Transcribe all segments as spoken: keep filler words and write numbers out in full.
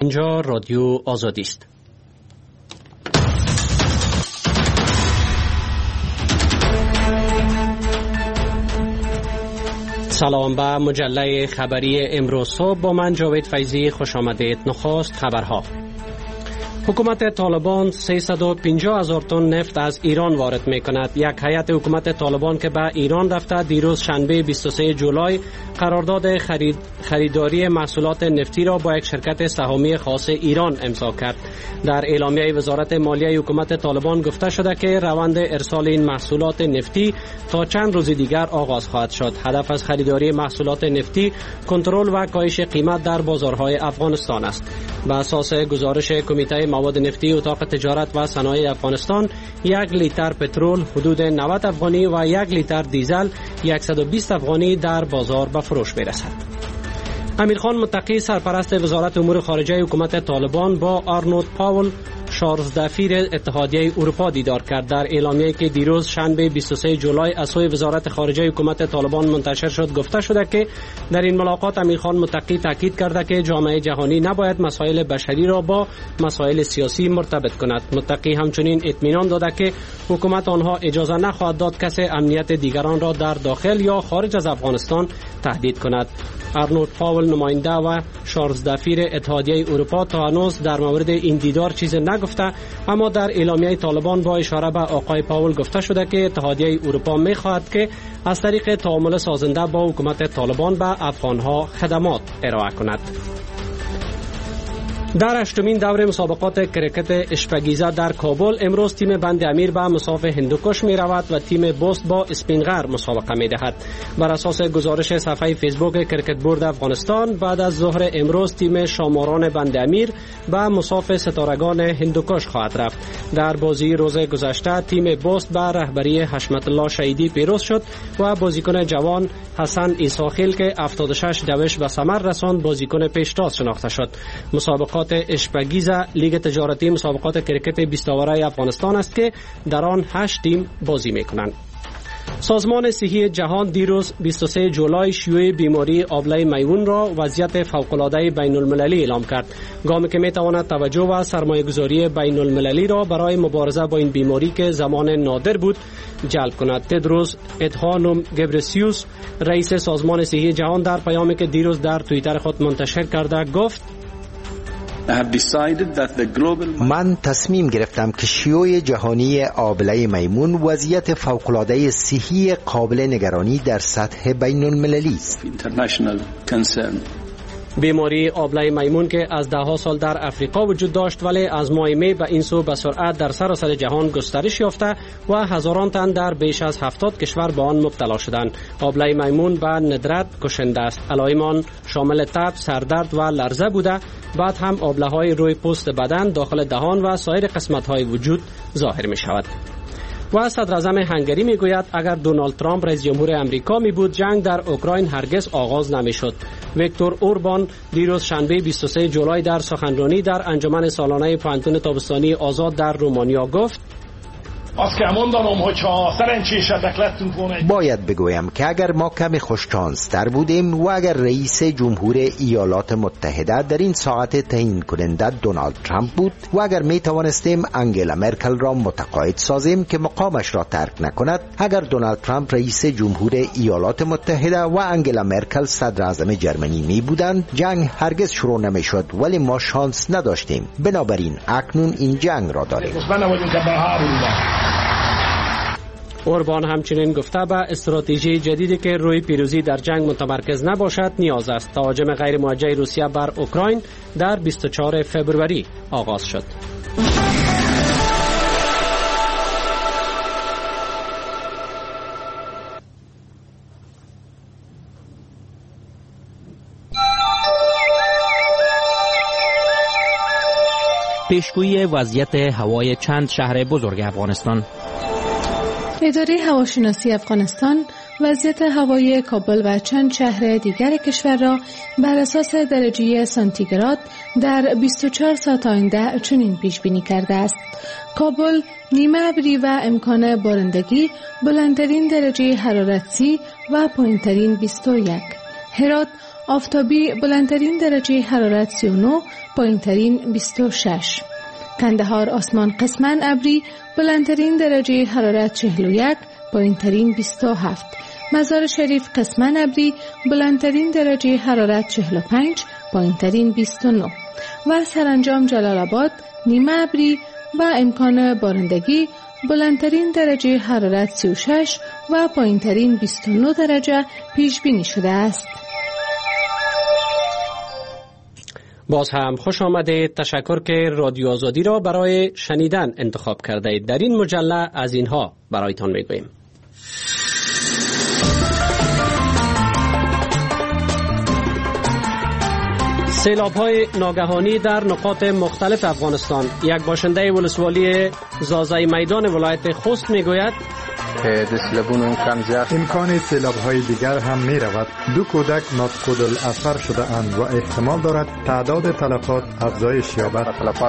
اینجا رادیو آزادی است. سلام به مجله خبری امروز صبح، با من جاوید فیضی خوش آمدید. نخست خبرها. حکومت طالبان سیصد و پنجاه هزار تن نفت از ایران وارد می کند. یک هیئت حکومت طالبان که به ایران رفته دیروز شنبه بیست و سوم جولای قرارداد خرید خریداری محصولات نفتی را با یک شرکت سهامی خاص ایران امضا کرد. در اعلامیه وزارت مالیه حکومت طالبان گفته شده که روند ارسال این محصولات نفتی تا چند روز دیگر آغاز خواهد شد. هدف از خریداری محصولات نفتی کنترل و کاهش قیمت در بازارهای افغانستان است. به اساس گزارش کمیته مواد نفتی اتاق تجارت و صنایع افغانستان، یک لیتر پترول حدود نود افغانی و یک لیتر دیزل صد و بیست افغانی در بازار به فروش میرسد. امیرخان متقی سرپرست وزارت امور خارجه حکومت طالبان با آرنولد پاول شارلز دفیر اتحادیه اروپا دیدار کرد. در اعلامیه‌ای که دیروز شنبه بیست و سوم جولای از سوی وزارت خارجه حکومت طالبان منتشر شد گفته شده که در این ملاقات امیرخان متقی تاکید کرده که جامعه جهانی نباید مسائل بشری را با مسائل سیاسی مرتبط کند. متقی همچنین اطمینان داده که حکومت آنها اجازه نخواهد داد کسی امنیت دیگران را در داخل یا خارج از افغانستان تهدید کند. آرنولد پاول نماینده و شارلز دفیر اتحادیه اروپا تا هنوز در مورد این دیدار چیز نگفته، اما در اعلامیه طالبان با اشاره به آقای پاول گفته شده که اتحادیه اروپا می‌خواهد که از طریق تعامل سازنده با حکومت طالبان به افغانها خدمات ارائه کند. در هشتمین دور مسابقات کرکت اشپگیزه در کابل امروز تیم بند امیر به مصاف هندوکش می رود و تیم بست با اسپینغر مسابقه می دهد. بر اساس گزارش صفحه فیسبوک کرکت بورد افغانستان، بعد از ظهر امروز تیم شاماران بند امیر به مصاف ستارگان هندوکش خواهد رفت. در بازی روز گذشته تیم بست به رهبری حشمت الله شهیدی پیروز شد و بازیکن جوان حسن عیساخیل که هفتاد و شش دوش به ثمر رساند بازیکن پیشتاز شناخته شد. مسابقات اشپگیزه لیگ تجارتی مسابقات کرکت بیست آوره افغانستان است که در آن هشت تیم بازی می‌کنند. سازمان صحی جهان دیروز بیست و سوم جولای شیوع بیماری آبله میمون را وضعیت فوق‌العاده بین‌المللی اعلام کرد. گامی که می‌تواند توجه و سرمایه‌گذاری بین‌المللی را برای مبارزه با این بیماری که زمان نادر بود جلب کند. تدروس ادهانوم گبرسیوس رئیس سازمان صحی جهان در پیامی که دیروز در توییتر خود منتشر کرده گفت: من تصمیم گرفتم که شیوع جهانی آبله میمون وضعیت فوق‌العاده صحی قابل نگرانی در سطح بین المللی است. بیماری آبله میمون که از ده ها سال در افریقا وجود داشت ولی از ماه می به این سو به سرعت در سراسر جهان گسترش یافته و هزاران تن در بیش از هفتاد کشور به آن مبتلا شدند. آبله میمون به ندرت کشنده است. علائم شامل تب، سردرد و لرزه بوده. بعد هم آبله های روی پوست بدن، داخل دهان و سایر قسمت های وجود ظاهر می شود. و صدر اعظم هنگری می گوید اگر دونالد ترامپ رئیس جمهور امریکا می بود جنگ در اوکراین هرگز آغاز نمی شد. ویکتور اوربان دیروز شنبه بیست و سوم جولای در سخنرانی در انجمن سالانه پانتون تابستانی آزاد در رومانیا گفت: باید بگویم که اگر ما کمی خوش‌شانس‌تر بودیم و اگر رئیس جمهور ایالات متحده در این ساعت تعیین کننده دونالد ترامپ بود و اگر می توانستیم انگلا مرکل را متقاعد سازیم که مقامش را ترک نکند، اگر دونالد ترامپ رئیس جمهور ایالات متحده و انگلا مرکل صدر اعظم جرمنی می بودند جنگ هرگز شروع نمی شد، ولی ما شانس نداشتیم. بنابراین اکنون این جنگ را داریم. اوربان همچنین گفته به استراتژی جدیدی که روی پیروزی در جنگ متمرکز نباشد نیاز است. تهاجم غیر موجه روسیه بر اوکراین در بیست و چهارم فوریه آغاز شد. پیشگویی وضعیت هوای چند شهر بزرگ افغانستان. اداره هواشناسی افغانستان وضعیت هوای کابل و چند شهر دیگر کشور را بر اساس درجه سانتیگراد در بیست و چهار ساعت آینده چنین پیش بینی کرده است: کابل نیمه ابری و امکان بارندگی، بلندترین درجه حرارت سی و پایینترین بیست و یک. هرات آفتابی بلندترین درجه حرارت سی و نه، پایینترین بیست و شش. کندهار آسمان قسماً ابری، بلندترین درجه حرارت چهل و یک، پایینترین بیست و هفت. مزار شریف قسماً ابری، بلندترین درجه حرارت چهل و پنج، پایینترین بیست و نه. و سرانجام جلال آباد نیمه ابری و امکان بارندگی، بلندترین درجه حرارت سی و شش و پایینترین بیست و نه درجه پیش بینی شده است. باز هم خوش آمدید. تشکر که رادیو آزادی را برای شنیدن انتخاب کرده اید. در این مجله از اینها برایتان میگوییم. سیلاب‌های ناگهانی در نقاط مختلف افغانستان. یک باشنده ولسوالی زازای میدان ولایت خوست میگوید امکان سیلاب‌های دیگر هم می رود. دو کودک مفقود الاثر شده اند و احتمال دارد تعداد تلفات افزایش یابد.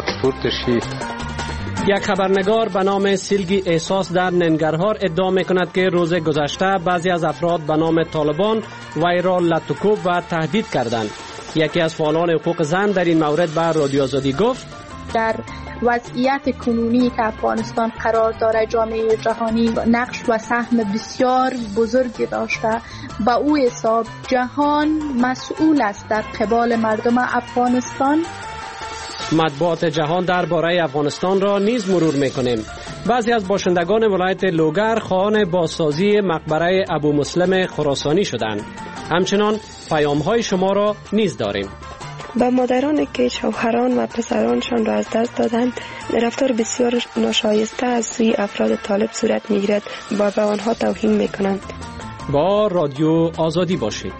یک خبرنگار به نام سیلگی احساس در ننگرهار ادعا می کند که روز گذشته بعضی از افراد به نام طالبان وی را لطوکوب و تهدید کردند. یکی از فعالان حقوق زن در این مورد به رادیو آزادی گفت در وضعیت کنونی که افغانستان قرار داره جامعه جهانی نقش و سهم بسیار بزرگی داشته. با او حساب جهان مسئول است در قبال مردم افغانستان. مطبوعات جهان درباره افغانستان را نیز مرور میکنیم. بعضی از باشندگان ولایت لوگر خواهان بازسازی مقبره ابو مسلم خراسانی شدند. همچنان پیام‌های شما را نیز داریم. به مادرانی که شوهران و پسرانشان را از دست دادند رفتار بسیار ناشایسته از سوی افراد طالب صورت میگیرد و به آنها توهین میکنند. با رادیو آزادی باشید.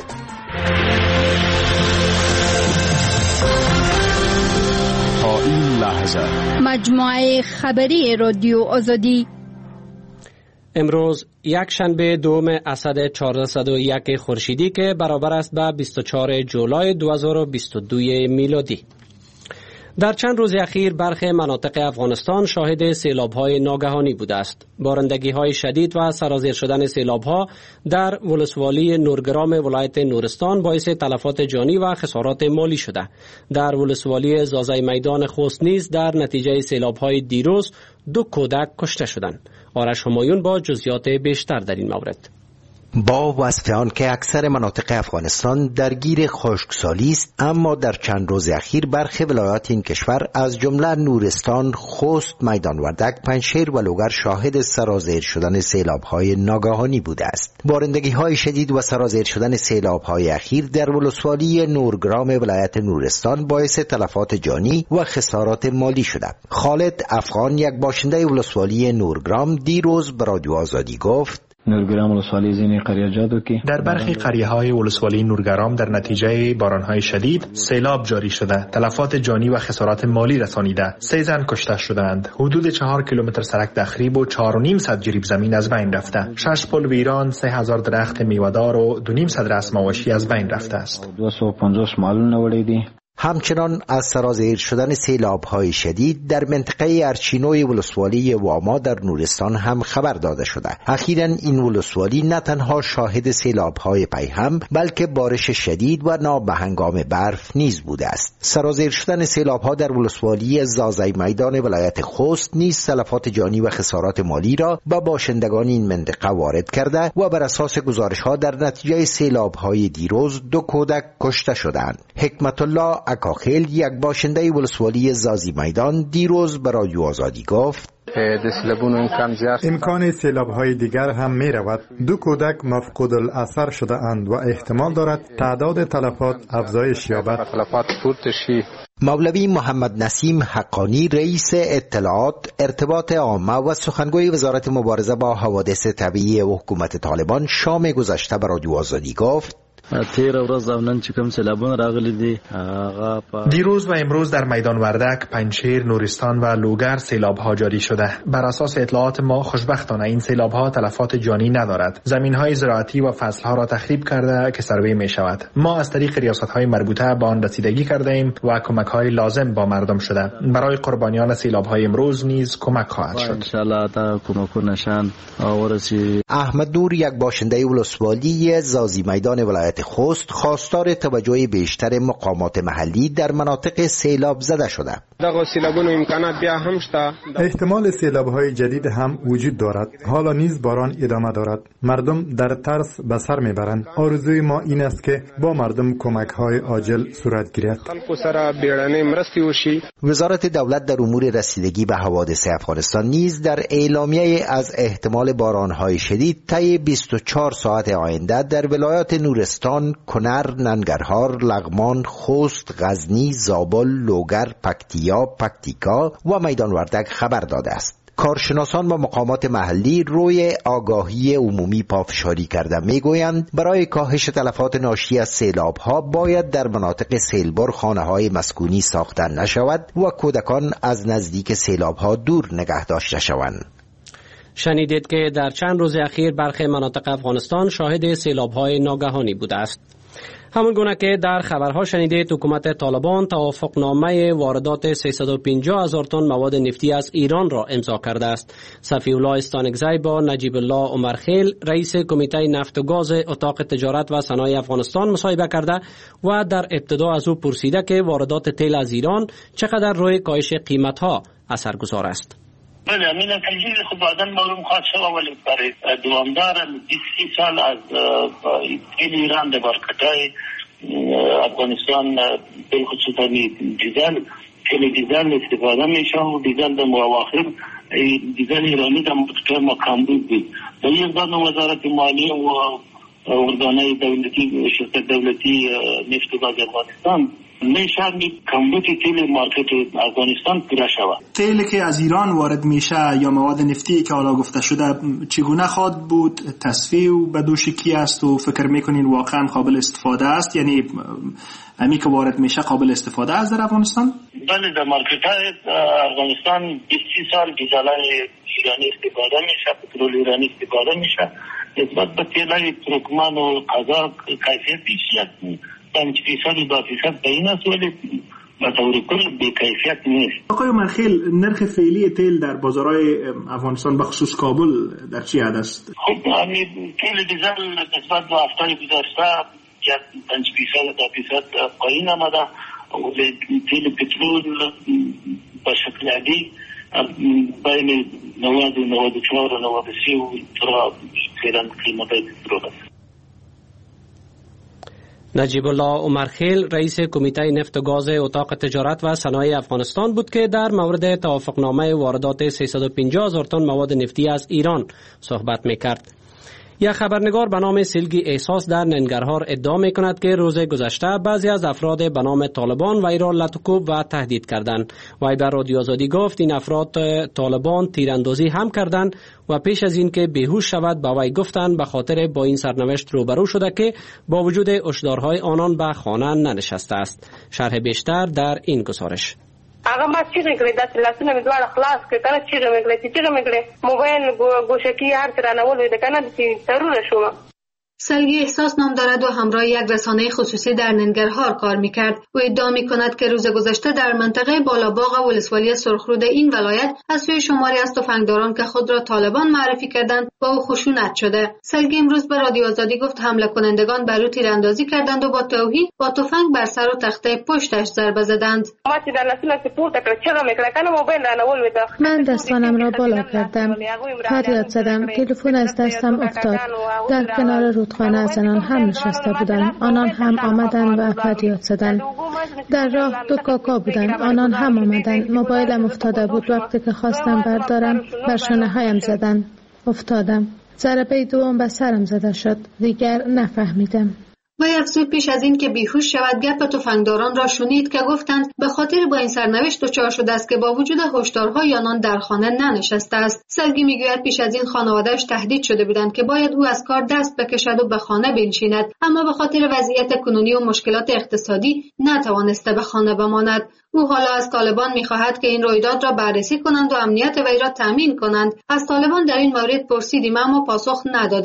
تا این لحظه مجموعه خبری رادیو آزادی. امروز یک شنبه دوم اسد چهارصد و یک خورشیدی که برابر است به بیست و چهارم جولای دو هزار و بیست و دو میلادی. در چند روز اخیر برخی مناطق افغانستان شاهد سیلاب‌های ناگهانی بوده است. بارندگی‌های شدید و سرازیر شدن سیلاب‌ها در ولسوالی نورگرام ولایت نورستان باعث تلفات جانی و خسارات مالی شده. در ولسوالی زازای میدان خوست نیز در نتیجه سیلاب‌های دیروز دو کودک کشته شدند. آرش همایون با جزئیات بیشتر در این مورد. با وصف آن که اکثر مناطق افغانستان درگیر خشکسالی است، اما در چند روز اخیر برخی ولایات این کشور از جمله نورستان، خوست، میدان وردک، پنجشیر و لوگر شاهد سرازیر شدن سیلاب‌های ناگهانی بوده است. بارندگی‌های شدید و سرازیر شدن سیلاب‌های اخیر در ولسوالی نورگرام ولایت نورستان باعث تلفات جانی و خسارات مالی شده. خالد افغان، یک باشنده ولسوالی نورگرام، دیروز به رادیو آزادی گفت نورگرام ولسوالی زینی قریه جادو که در برخی قریه های ولسوالی نورگرام در نتیجه باران های شدید سیلاب جاری شده، تلفات جانی و خسارات مالی رسانیده. سه زن کشته شدند. حدود چهار کیلومتر سرک تخریب و چهار و نیم صد جریب زمین از بین رفته. شش پل ویران، سه هزار درخت میوه‌دار و دو نیم صد رأس مواشی از بین رفته است. دویست و پنجاه مالون نوریدی. همچنان از سرازیر شدن سیلاب‌های شدید در منطقه ارچینوی ولسوالی واما در نورستان هم خبر داده شده. اخیراً این ولسوالی نه تنها شاهد سیلاب‌های پیهم بلکه بارش شدید و نابهنگام برف نیز بوده است. سرازیر شدن سیلاب‌ها در ولسوالی زازای میدان ولایت خوست نیز تلفات جانی و خسارات مالی را به باشندگان این منطقه وارد کرده و بر اساس گزارش‌ها در نتیجه سیلاب‌های دیروز دو کودک کشته شدند. حکمت الله اکاخیل، یک باشنده ولسوالی زازی میدان، دیروز به رادیو آزادی گفت امکان سیلاب‌های دیگر هم می رود. دو کودک مفقود الاثر شده اند و احتمال دارد تعداد تلفات افزایش یابد. مولوی محمد نسیم حقانی، رئیس اطلاعات، ارتباط عامه و سخنگوی وزارت مبارزه با حوادث طبیعی و حکومت طالبان شام گذشته به رادیو آزادی گفت دیروز و امروز در میدان وردک، پنجشیر، نورستان و لوگر سیلاب ها جاری شده. بر اساس اطلاعات ما خوشبختانه این سیلاب ها تلفات جانی ندارد. زمین های زراعتی و فصل ها را تخریب کرده که سروی می شود. ما از طریق ریاست های مربوطه به آن رسیدگی کرده ایم و کمک های لازم با مردم شده. برای قربانیان سیلاب های امروز نیز کمک خواهد شد. ان شاء الله تا کمک نشان احمد نور، یک باشنده ولسوالی زازی میدان ولایت ولایت خوست خواستار توجه بیشتر مقامات محلی در مناطق سیلاب زده شده. احتمال سیلاب‌های جدید هم وجود دارد. حالا نیز باران ادامه دارد. مردم در ترس به سر میبرند. آرزوی ما این است که با مردم کمک‌های عاجل صورت گیرد. وزارت دولت در امور رسیدگی به حوادث افغانستان نیز در اعلامیه از احتمال باران‌های شدید طی بیست و چهار ساعت آینده در ولایات نورستان، کنر، ننگرهار، لغمان، خوست، غزنی، زابل، لوگر، پکتیا، پکتیکا و میدان وردک خبر داده است. کارشناسان و مقامات محلی روی آگاهی عمومی پافشاری کرده میگویند برای کاهش تلفات ناشی از سیلاب ها باید در مناطق سیلبر خانه های مسکونی ساخته نشود و کودکان از نزدیک سیلاب ها دور نگه داشته شوند. شنیدید که در چند روز اخیر برخی مناطق افغانستان شاهد سیلاب های ناگهانی بوده است. همون گونه که در خبرها شنیدید، حکومت طالبان توافقنامه واردات سیصد و پنجاه هزار تن مواد نفتی از ایران را امضا کرده است. صفی الله استانکزی با نجیب الله عمرخیل رئیس کمیته نفت و گاز اتاق تجارت و صنایع افغانستان مصاحبه کرده و در ابتدا از او پرسیده که واردات تیل از ایران چقدر روی کاهش قیمت‌ها اثرگذار است. بله، امین تجدید خود بعداً معلوم خواهد شد، ولی برای دوامدار بیست سال از تیل ایران در مارکت‌های افغانستان بالخصوص دیزل تیل دیزل استفاده میشه و دیزل در مواخر دیزل ایرانی در مارکت‌های ما کمبود بود. به یک اقدام وزارت مالیه و ارگان‌های دولتی شرکت دولتی نفت و گاز افغانستان میشه کمبود تیل مارکت افغانستان پورا شود. تیلی که از ایران وارد میشه یا مواد نفتی که حالا گفته شده چگونه خواهد بود؟ تصفیه و بدوشکی است و فکر میکنین واقعا قابل استفاده است؟ یعنی امی که وارد میشه قابل استفاده است در افغانستان؟ بله، در مارکت افغانستان بیست سال دیزل ایرانی استفاده میشه، پترول ایرانی استفاده میشه. نسبت به تیل ترکمن و قزاق کیفیت بیشتر پنج فیصد دو فیصد بین است، ولی به طور کل بی کیفیت نیست. آقای عمرخیل، نرخ فعلی تیل در بازارهای افغانستان بخصوص کابل در چی حد است؟ خب همین تیل دیزل نسبت به هفته گذشته یک پنج فیصد دو فیصد پایین آمده، ولی تیل پترول به شکل عادی بین نود و نود و چهار و نود و سه و ترا فعلا قیمت پترول است. نجیب الله عمرخیل رئیس کمیته نفت و گاز اتاق تجارت و صنایع افغانستان بود که در مورد توافقنامه واردات سیصد و پنجاه هزار تن مواد نفتی از ایران صحبت میکرد. یک خبرنگار به نام سیلگی احساس در ننگرهار ادعا می کند که روز گذشته بعضی از افراد به نام طالبان وی را لطکوب و تهدید کردند. وی به رادیو آزادی گفت این افراد طالبان تیراندازی هم کردند و پیش از این که بیهوش شود به وی گفتند به خاطر با این سرنوشت روبرو شده که با وجود هشدارهای آنان به خانه ننشسته است. شرح بیشتر در این گزارش. هغه ما چیغې کړې داسې لاسونه مې دواړه خلاص کړې کنه چیغې مې کړې چې چیغې مې کړې موبایل گوشکی هر څه رانه ولوېده کنه چې سرونه شومه. سلگی احساس نام دارد و همراه یک رسانه خصوصی در ننگرهار کار میکرد. او ادعا میکند که روز گذشته در منطقه بالاباغ ولسوالی سرخرود این ولایت از سوی شماری از تفنگداران که خود را طالبان معرفی کردند با او خشونت شده. سلگی امروز به رادیو آزادی گفت حمله کنندگان بر او تیراندازی کردند و با توهین با تفنگ بر سر و تخته پشتش ضربه زدند. من دستانم را بالا کردم، فریاد زدم، تلفن از دستم افتاد. در کنار رودخانه از آنان هم نشسته بودند، آنان هم آمدند و فریاد زدند. در راه دو کاکا بودند، آنان هم آمدند. موبایلم افتاده بود، وقتی که خواستم بردارم بر شانه هایم زدند، افتادم. ضربه دوم به سرم زده شد، دیگر نفهمیدم. و افزود پیش از این که بیهوش شود گپ تفنگداران را شنید که گفتند به خاطر با این سرنوشت دچار شده است که با وجود هشدارهای آنان در خانه ننشسته است. سلگی میگوید پیش از این خانواده‌اش تهدید شده بودند که باید او از کار دست بکشد و به خانه بنشیند، اما به خاطر وضعیت کنونی و مشکلات اقتصادی نتوانسته به خانه بماند. او حالا از طالبان می‌خواهد که این رویداد را بررسی کنند و امنیت وی را تامین کنند. از طالبان در این مورد پرسیدیم اما پاسخ ندادند.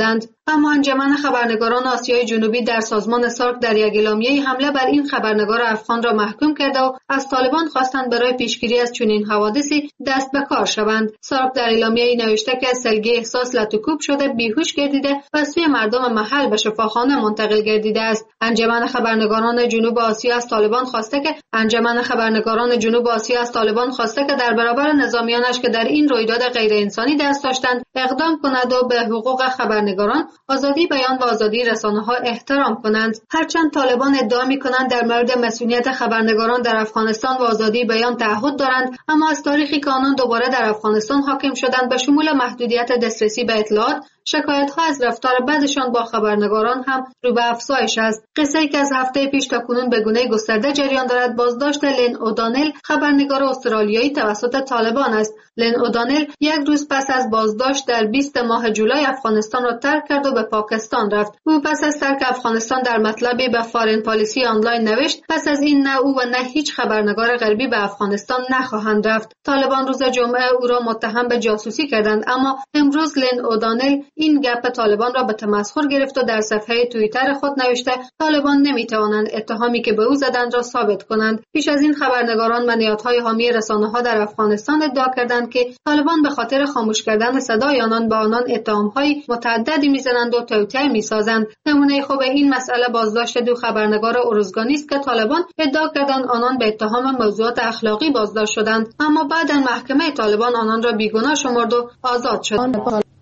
اما انجمن خبرنگاران آسیای جنوبی در سازمان سارک در یک اعلامیه حمله بر این خبرنگار افغان را محکوم کرده و از طالبان خواستند برای پیشگیری از چنین حوادثی دست به کار شوند. سارک در اعلامیه نوشته که سلگی احساس لطوکوب شده، بیهوش گردیده و سوی مردم محل به شفاخانه منتقل گردیده است. انجمن خبرنگاران جنوب آسیا از طالبان خواسته که انجمن خبرنگاران جنوب آسیا از طالبان خواسته که در برابر نظامیانش که در این رویداد غیر انسانی دست داشتند اقدام کند و به حقوق خبرنگاران، آزادی بیان و آزادی رسانه‌ها احترام کنند. هرچند طالبان ادعا می‌کنند در مورد مسئولیت خبرنگاران در افغانستان و آزادی بیان تعهد دارند، اما از تاریخی که آنان دوباره در افغانستان حاکم شدند به شمول محدودیت دسترسی به اطلاعات، شکایت‌ها از رفتار بدشان با خبرنگاران هم رو به افزایش است. قصه‌ای که از هفته پیش تا کنون به گونه گسترده جریان دارد بازداشت لن اودانل، خبرنگار استرالیایی توسط طالبان است. لن اودانل یک روز پس از بازداشت در بیست ماه جولای افغانستان را ترک کرد و به پاکستان رفت. او پس از ترک افغانستان در مطلبی به فارن پالیسی آنلاین نوشت: پس از این نه او و نه هیچ خبرنگار غربی به افغانستان نخواهند رفت. طالبان روز جمعه او را متهم به جاسوسی کردند، اما امروز لن اودانل این گپ طالبان را به تمسخر گرفت و در صفحه توییتر خود نوشته طالبان نمیتوانند اتهامی که به او زدند را ثابت کنند. پیش از این خبرنگاران و نهادهای حامی رسانه‌ها در افغانستان ادعا کردند که طالبان به خاطر خاموش کردن صدای آنان به آنان اتهام‌های متعددی میزنند و توطئه میسازند. نمونه خوب این مسئله بازداشت دو خبرنگار ارزگانی است که طالبان ادعا کردند آنان به اتهام موضوعات اخلاقی بازداشت شدند، اما بعد محکمه طالبان آنان را بیگناه شمرد و آزاد شدند.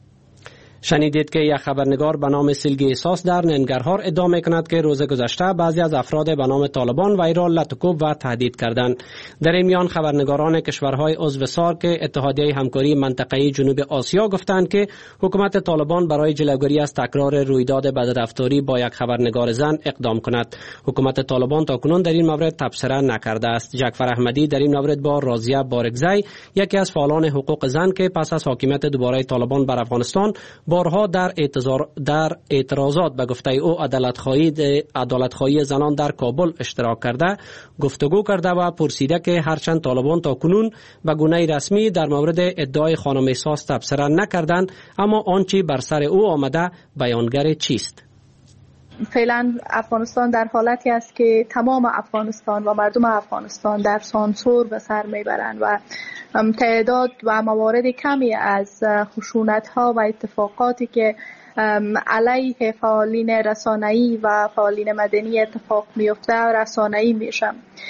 شنیدید که یک خبرنگار به نام سلگی احساس در ننگرهار ادعا میکند که روز گذشته بعضی از افراد به نام طالبان وی را لطوکوب و تهدید کردند. در این میان خبرنگاران کشورهای عضو سارک اتحادیه همکاری منطقه‌ای جنوب آسیا گفتند که حکومت طالبان برای جلوگیری از تکرار رویداد بدرفتاری با یک خبرنگار زن اقدام کند. حکومت طالبان تاکنون در این مورد تبصره نکرده است. جعفر احمدی در این مورد با راضیه بارگزی، یکی از فعالان حقوق زن که پس از حاکمیت دوباره طالبان بر افغانستان بارها در اعتراض در اعتراضات به گفته او عدالت‌خواهی عدالت‌خواهی زنان در کابل اشتراک کرده، گفتگو کرده و پرسیده که هرچند طالبان تا کنون به گونه رسمی در مورد ادعای خانم احساس تبصره نکردند، اما آنچه بر سر او آمده بیانگر چیست؟ فعلا افغانستان در حالتی است که تمام افغانستان و مردم افغانستان در سانسور به سر میبرند و تعداد و موارد کمی از خشونت‌ها و اتفاقاتی که علیه فعالین رسانه‌ای و فعالین مدنی اتفاق میفته رسانه‌ای میشه،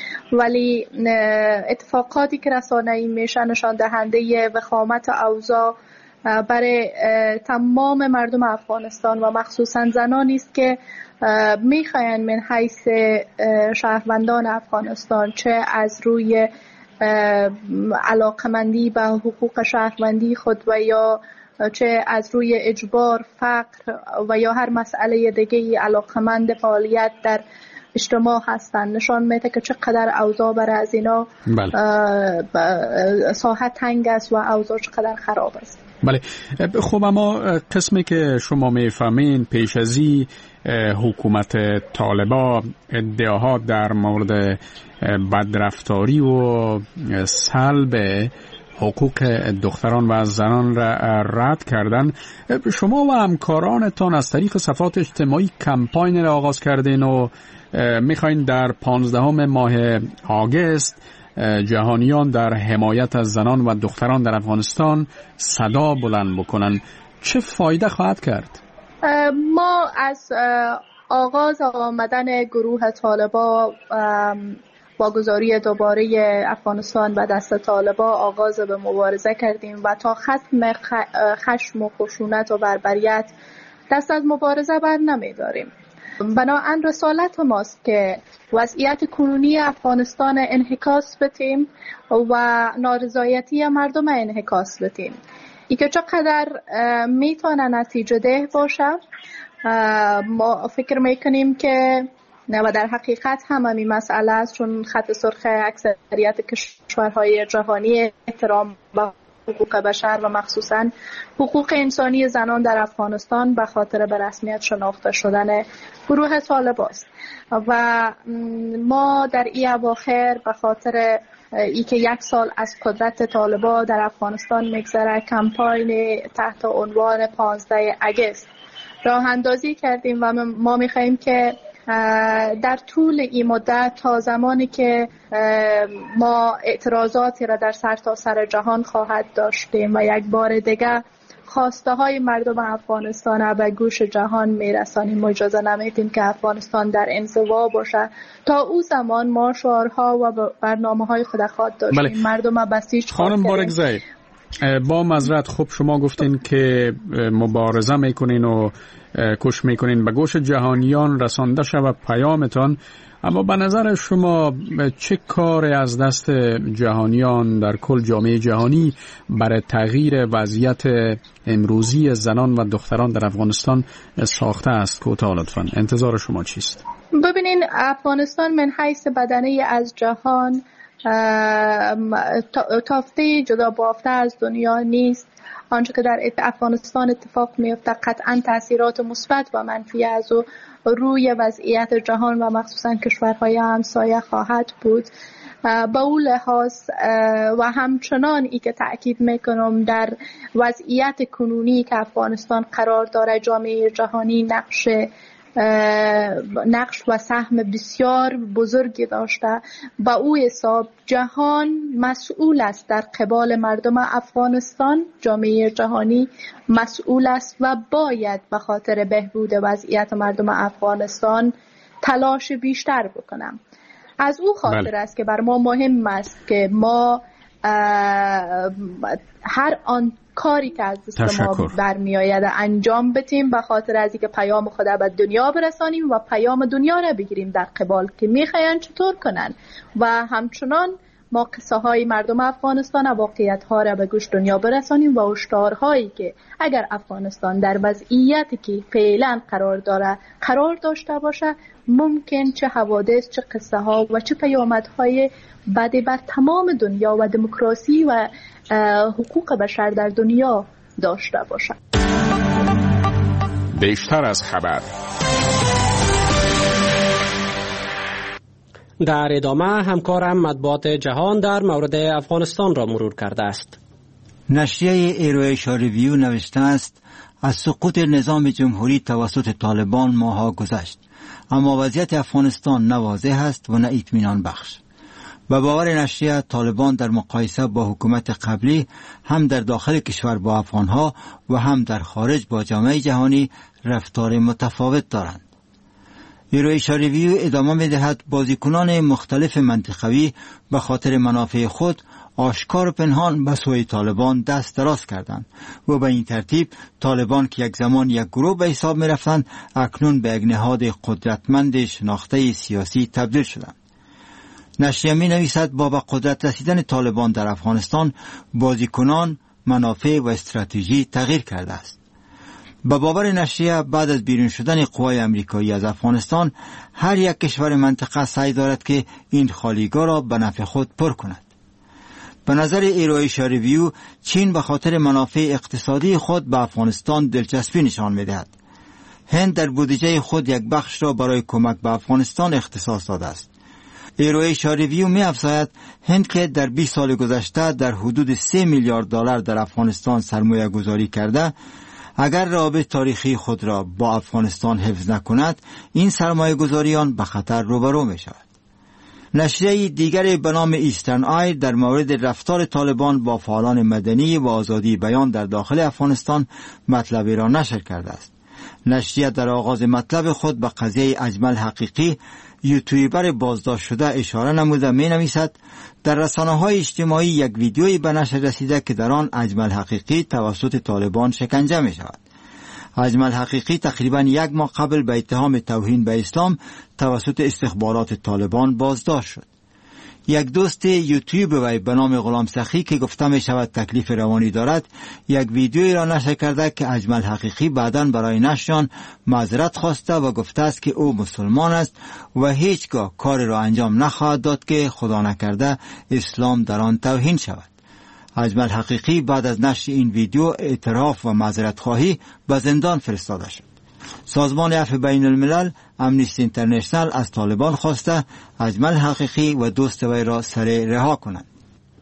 ولی اتفاقاتی که رسانه‌ای میشه نشان دهنده وخامت اوضاع برای تمام مردم افغانستان و مخصوصا زنانی است که میخواین من حیث شهروندان افغانستان چه از روی علاقمندی به حقوق شهروندی خود و یا چه از روی اجبار، فقر و یا هر مسئله دیگه علاقمند فعالیت در اجتماع هستند، نشان میده که چقدر اوضاع برای از اینا ساحت تنگ است و اوضاع چقدر خراب است. بله، خب اما قسمی که شما میفهمین پیش ازی حکومت طالبان ادعاها در مورد بدرفتاری و سلب حقوق دختران و زنان را رد کردن. شما و همکارانتان از طریق صفحات اجتماعی کمپاین را آغاز کردین و میخواین در پانزدهم ماه آگوست جهانیان در حمایت از زنان و دختران در افغانستان صدا بلند بکنن. چه فایده خواهد کرد؟ ما از آغاز آمدن گروه طالبان با گذاری دوباره افغانستان به دست طالبان آغاز به مبارزه کردیم و تا ختم خشم و خشونت و بربریت دست از مبارزه بر نمیداریم. بنابراین رسالت ماست که وضعیت کنونی افغانستان انعکاس بدیم و نارضایتی مردم انعکاس بدیم. ای که چقدر میتونه نتیجه ده باشه، ما فکر میکنیم که و در حقیقت هم همین مسئله است، چون خط سرخ اکثریت کشورهای جهانی احترام به حقوق بشر و مخصوصاً حقوق انسانی زنان در افغانستان به خاطر به رسمیت شناخته شدن گروه طالبان است و ما در این اواخر به خاطر ای که یک سال از قدرت طالبان در افغانستان میگذره کمپاین تحت عنوان پانزده آگوست راه اندازی کردیم و ما میخواییم که در طول این مدت تا زمانی که ما اعتراضاتی را در سرتاسر جهان خواهد داشتیم و یک بار دیگه خواسته های مردم افغانستان به گوش جهان میرسانیم، ما اجازه نمیدیم که افغانستان در انزوا باشه. تا او زمان ما شعارها و برنامه های خود خواهد داشتیم. بله. مردم بسیج خانم بارگزی، با معذرت خب شما گفتین که مبارزه میکنین و کوشش میکنین به گوش جهانیان رسانده شود پیامتان، اما به نظر شما چه کار از دست جهانیان در کل جامعه جهانی برای تغییر وضعیت امروزی زنان و دختران در افغانستان ساخته است؟ کوتاه لطفاً انتظار شما چیست؟ ببینین، افغانستان من حیث بدنه از جهان تافته جدا بافته از دنیا نیست. آنچه که در افغانستان اتفاق میفته قطعا تاثیرات مثبت و منفی از او روی وضعیت جهان و مخصوصا کشورهای همسایه خواهد بود. با اون لحاظ و همچنان ای که تأکید میکنم در وضعیت کنونی که افغانستان قرار داره جامعه جهانی نقش نقش و سهم بسیار بزرگی داشته. با او حساب جهان مسئول است در قبال مردم افغانستان، جامعه جهانی مسئول است و باید به خاطر بهبود وضعیت مردم افغانستان تلاش بیشتر بکنم. از او خاطر بله. است که بر ما مهم است که ما هر آن کاری که از دست ما برمی آید انجام بدیم به خاطر از اینکه پیام خدا به دنیا برسانیم و پیام دنیا را بگیریم در قبال که میخواین چطور کنن و همچنان ما قصه های مردم افغانستان و واقعیت ها را به گوش دنیا برسانیم و هشدارهایی که اگر افغانستان در وضعیتی که فعلا قرار داره قرار داشته باشه ممکن چه حوادث چه قصه ها و چه پیامدهای بدی بر تمام دنیا و دموکراسی و حقوق بشر در دنیا داشته باشه. بیشتر از خبر در ادامه همکارم مطبوعات جهان در مورد افغانستان را مرور کرده است. نشریه ایرویشا ریویو نوشته است از سقوط نظام جمهوری توسط طالبان ماها گذشت، اما وضعیت افغانستان نه واضح است و نه اطمینان بخش. به باور نشریه طالبان در مقایسه با حکومت قبلی هم در داخل کشور با افغانها و هم در خارج با جامعه جهانی رفتار متفاوت دارند. ایرویشا ریویو ادامه می‌دهد بازیکنان مختلف منطقوی به خاطر منافع خود آشکار و پنهان به سوی طالبان دست دراز کردند و به این ترتیب طالبان که یک زمان یک گروه به حساب می‌رفتند اکنون به یک نهاد قدرتمند شناخته سیاسی تبدیل شدند. نشریه می نویسد با به قدرت رسیدن طالبان در افغانستان بازیکنان، منافع و استراتژی تغییر کرده است. به باور نشریه بعد از بیرون شدن قوای امریکایی از افغانستان هر یک کشور منطقه سعی دارد که این خالیگاه را به نفع خود پر کند. به نظر ایرویشا ریویو چین به خاطر منافع اقتصادی خود به افغانستان دلچسپی نشان می‌دهد. هند در بودجه خود یک بخش را برای کمک به افغانستان اختصاص داده است. ایرویشا ریویو می افزاید هند که در بیست سال گذشته در حدود سه میلیارد دلار در افغانستان سرمایه گذاری کرده، اگر روابط تاریخی خود را با افغانستان حفظ نکند این سرمایه گذاریان به خطر روبرو می شود. نشریه دیگر به نام ایسترن آی در مورد رفتار طالبان با فعالان مدنی و آزادی بیان در داخل افغانستان مطلبی را نشر کرده است. نشریه در آغاز مطلب خود به قضیه اجمل حقیقی یوتیوبر بازداشت شده اشاره نموده می نویسد در رسانه‌های اجتماعی یک ویدیویی به نشر رسیده که در آن اجمل حقیقی توسط طالبان شکنجه می شود. اجمل حقیقی تقریبا یک ماه قبل به اتهام توهین به اسلام توسط استخبارات طالبان بازداشت شد. یک دوست یوتیوب وی به نام غلام سخی که گفته می شود تکلیف روانی دارد یک ویدیویی را نشر کرده که اجمل حقیقی بعداً برای نشر معذرت خواسته و گفته است که او مسلمان است و هیچگاه کار را انجام نخواهد داد که خدا نکرده اسلام در آن توهین شود. اجمل حقیقی بعد از نشر این ویدیو اعتراف و معذرت خواهی به زندان فرستاده شد. سازمان عفو بین الملل امنیستی اینترنشنال از طالبان خواسته اجمل حقیقی و دوست وی را سریع رها کنند.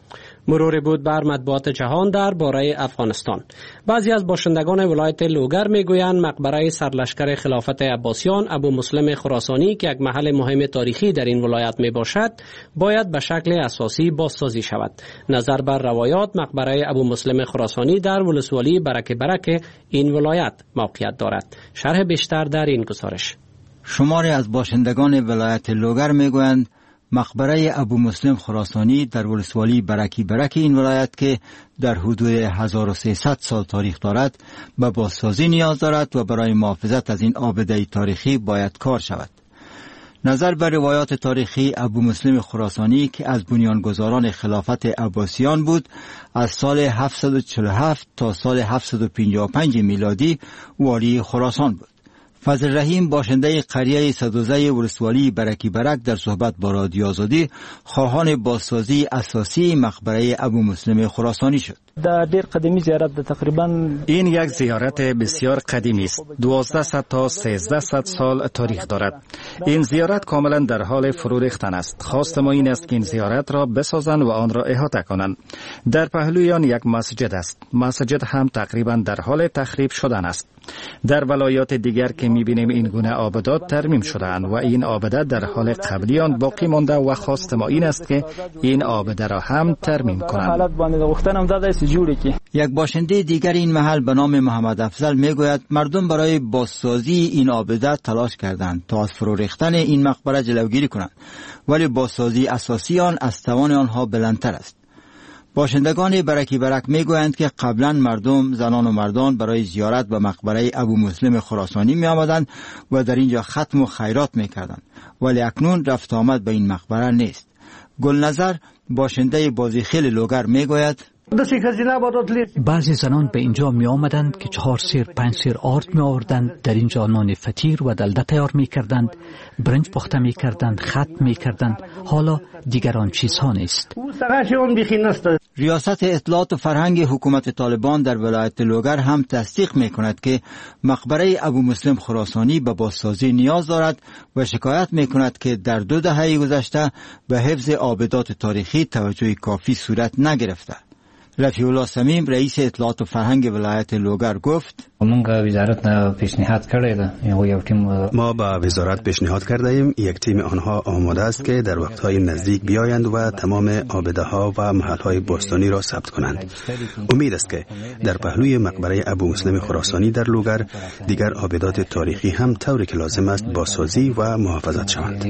مروری بود بر مطبوعات جهان درباره افغانستان. بعضی از باشندگان ولایت لوگر میگویند مقبره سرلشکر خلافت عباسیان ابو مسلم خراسانی که یک محل مهم تاریخی در این ولایت می باشد باید به شکل اساسی بازسازی شود. نظر بر روایات مقبره ابو مسلم خراسانی در ولسوالی برک برک این ولایت موقعیت دارد. شرح بیشتر در این گزارش. شماری از باشندگان ولایت لوگر میگویند مقبره ابو مسلم خراسانی در ولسوالی برکی برک این ولایت که در حدود هزار و سیصد سال تاریخ دارد به بازسازی نیاز دارد و برای محافظت از این آبده تاریخی باید کار شود. نظر بر روایات تاریخی ابو مسلم خراسانی که از بنیانگذاران خلافت عباسیان بود، از سال هفتصد و چهل و هفت تا سال هفتصد و پنجاه و پنج میلادی والی خراسان بود. فضل رحیم باشنده قریه سدوزه ولسوالی برکی برک در صحبت با رادیو آزادی خواهان بازسازی اساسی مقبره ابو مسلم خراسانی شد. در دیر قدیمی زیارت ده تقریبا این یک زیارت بسیار قدیمی است. دوازده صد تا سیزده صد سال تاریخ دارد. این زیارت کاملا در حال فرو ریختن است. خواست ما این است که این زیارت را بسازند و آن را احاطه کنند. در پهلوی آن یک مسجد است. مسجد هم تقریبا در حال تخریب شدن است. در ولایات دیگر که می‌بینیم این گونه آبادات ترمیم شده‌اند و این آباده در حال قبلی آن باقی مانده و خواست ما این است که این آباده را هم ترمیم کنند. یک باشنده دیگر این محل به نام محمد افضل میگوید مردم برای بازسازی این آباده تلاش کردند تا از فرو ریختن این مقبره جلوگیری کنند، ولی بازسازی اساسی آن از توان آنها بلندتر است. باشندگان برکی برک میگویند که قبلا مردم زنان و مردان برای زیارت به مقبره ابو مسلم خراسانی می آمدند و در اینجا ختم و خیرات می کردند، ولی اکنون رفت آمد به این مقبره نیست. گلنظر باشنده بازیخیل لوگر میگوید بعضی زنان به اینجا می آمدند که چهار سیر پنج سیر آرد می آوردند، در اینجا نان فطیر و دلده تیار می کردند، برنج پخته می کردند، خط می کردند. حالا دیگران چیزها نیست. ریاست اطلاعات و فرهنگ حکومت طالبان در ولایت لوگر هم تصدیق می کند که مقبره ابو مسلم خراسانی به بازسازی نیاز دارد و شکایت می کند که در دو دهه گذشته به حفظ آبادات تاریخی توجه کافی صورت نگرفته. رفیع الله سمیم رئیس اطلاعات و فرهنگ ولایت لوگر گفت ما با وزارت پیشنهاد کرده ایم یک تیم آنها آماده است که در وقتهای نزدیک بیایند و تمام آباده ها و محل های باستانی را ثبت کنند. امید است که در پهلوی مقبره ابو مسلم خراسانی در لوگر دیگر آبادات تاریخی هم طوری که لازم است بازسازی و محافظت شوند.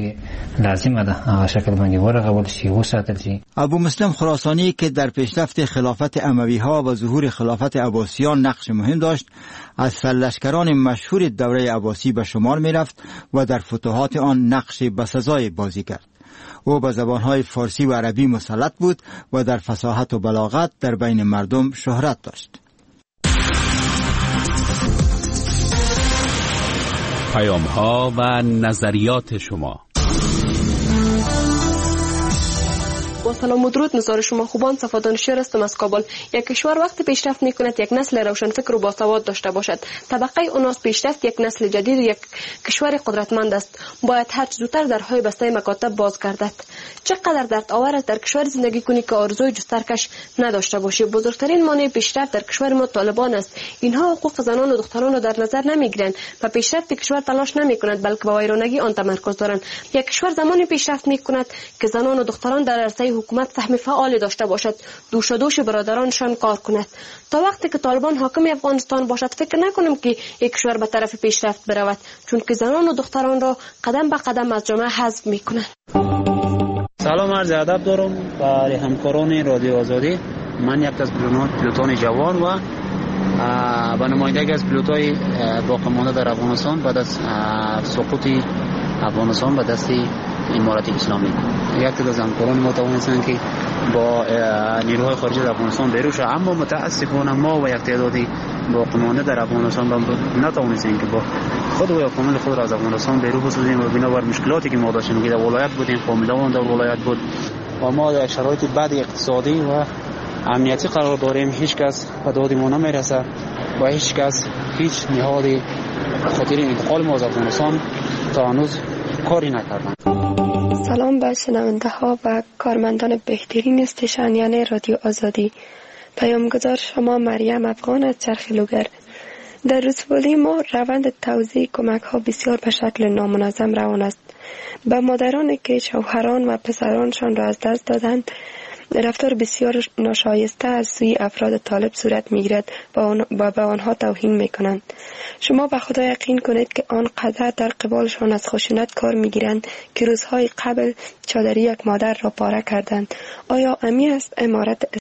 ابو مسلم خراسانی که در پیشرفت خلافت اموی ها و ظهور خلافت عباسیان نقش مهم داشت، از سرلشکران مشهور دوره عباسی به شمار می رفت و در فتوحات آن نقش بسزای بازی کرد. او به زبانهای فارسی و عربی مسلط بود و در فصاحت و بلاغت در بین مردم شهرت داشت. پیام ها و نظریات شما. با سلام و درود، نظار شما خوبان. صفادان شیر هستم از کابل. یک کشور وقتی پیشرفت میکند یک نسل روشنفکر و باسواد داشته باشد. طبقه اوناس پیشرفت یک نسل جدید و یک کشور قدرتمند است. باید هر چه زودتر درهای بسته مکاتب باز گردد. چقدر درد آور است در کشور زندگی کنی که آرزوی جسترکش نداشته باشی. بزرگترین مانع پیشرفت در کشور ما طالبان است. اینها حقوق زنان و دختران را در نظر نمیگیرند و پیشرفت کشور تلاش نمیکنند، بلکه به ویرانگی آن تمرکز دارند. یک کشور زمانی پیشرفت میکند که زنان و دختران در عرصه حکومت سهم فعال داشته باشد، دوش و دوش برادرانشان کار کند. تا وقتی که طالبان حاکم افغانستان باشد فکر نکنم که یک کشور به طرف پیشرفت برود، چون که زنان و دختران را قدم به قدم از جامعه حذف میکنند. سلام عرض ادب دارم برای همکاران رادیو آزادی. من یک از پیلوتان جوان و به نمایندگی از پیلوتای باقی مانده در افغانستان بعد از سقوط افغانستان به دست امارت اسلامی، یک تعداد از همکاران ما توانستند که با نیروهای خارجی در افغانستان بیرون شوند، اما متاسفانه ما و یک تعدادی باقی مانده در افغانستان نتوانستیم که با خود و کامل خود را از افغانستان بیرون بسازیم و بنابر مشکلاتی که ما داشتیم که در ولایت بودیم، فامیلمون در ولایت بود و ما در شرایط بد اقتصادی و امنیتی قرار داریم. هیچ کس به داد ما نمیرسه و هیچ کس هیچ نهادی خاطر انتقال ما از افغانستان تا هنوز کاری نکردن. سلام به شنونده ها و کارمندان بهترین استیشن یعنی رادیو آزادی. پیامگذار شما مریم افغان از چرخ لوگر. در رسولی ما روند توزیع کمک ها بسیار به شکل نامنظم روان است. به مادرانی که شوهران و پسرانشان را از دست دادند رفتار بسیار ناشایسته از سوی افراد طالب صورت میگیرد و به آنها توهین میکنند. شما به خدا یقین کنید که آنقدر در قبالشان از خشونت کار میگیرند که روزهای قبل چادری یک مادر را پاره کردند. آیا امی است امارت